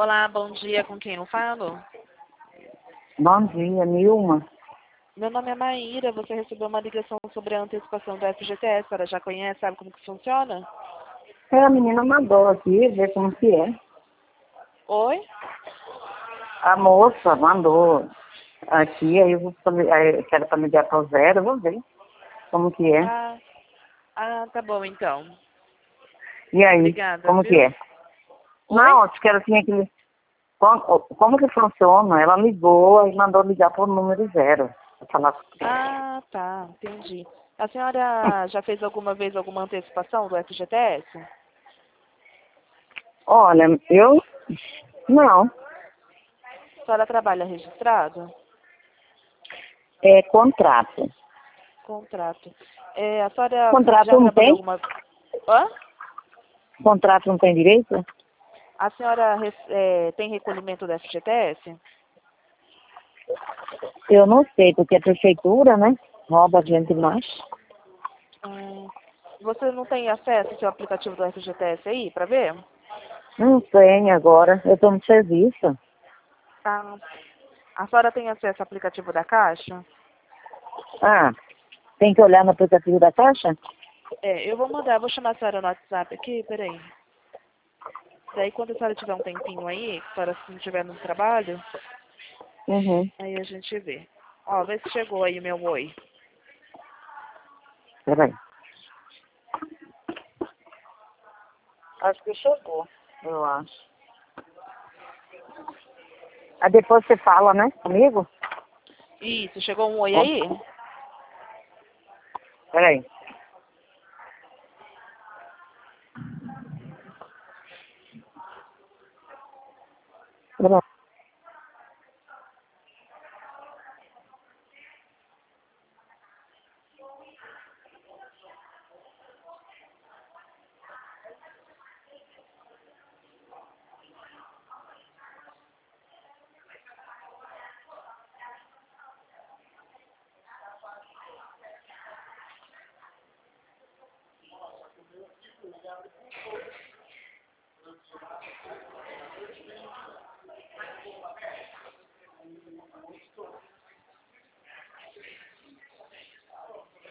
Olá, bom dia. Com quem eu falo? Bom dia, Nilma. Meu nome é Maíra. Você recebeu uma ligação sobre a antecipação do FGTS. A senhora já conhece? Sabe como que funciona? A menina mandou aqui ver como que é. Oi? A moça mandou aqui, aí eu vou fazer, aí quero para ligar para o zero, eu vou ver como que é. Tá bom então. E aí, Obrigada, como que viu? é? Oi? Não, eu quero assim aquele. Como que funciona? Ela ligou e mandou ligar para o número zero. Pra falar. Tá. Entendi. A senhora já fez alguma vez alguma antecipação do FGTS? Olha, eu não. A senhora trabalha registrado? É contrato. Contrato. A senhora já Contrato não trabalhou tem? alguma... Hã? Contrato não tem direito? A senhora tem recolhimento do FGTS? Eu não sei, porque a prefeitura, né? Rouba a gente mais. Você não tem acesso ao seu aplicativo do FGTS aí para ver? Não tem agora. Eu estou no serviço. Ah, a senhora tem acesso ao aplicativo da Caixa? Ah, tem que olhar no aplicativo da Caixa? Eu vou chamar a senhora no WhatsApp aqui, peraí. Daí quando a senhora tiver um tempinho aí, a senhora se não estiver no trabalho, Uhum. aí a gente vê. Ó, vê se chegou aí o meu oi. Peraí. Acho que chegou, eu acho. Aí depois você fala, né, comigo? Isso, chegou um oi aí? Peraí. Peraí.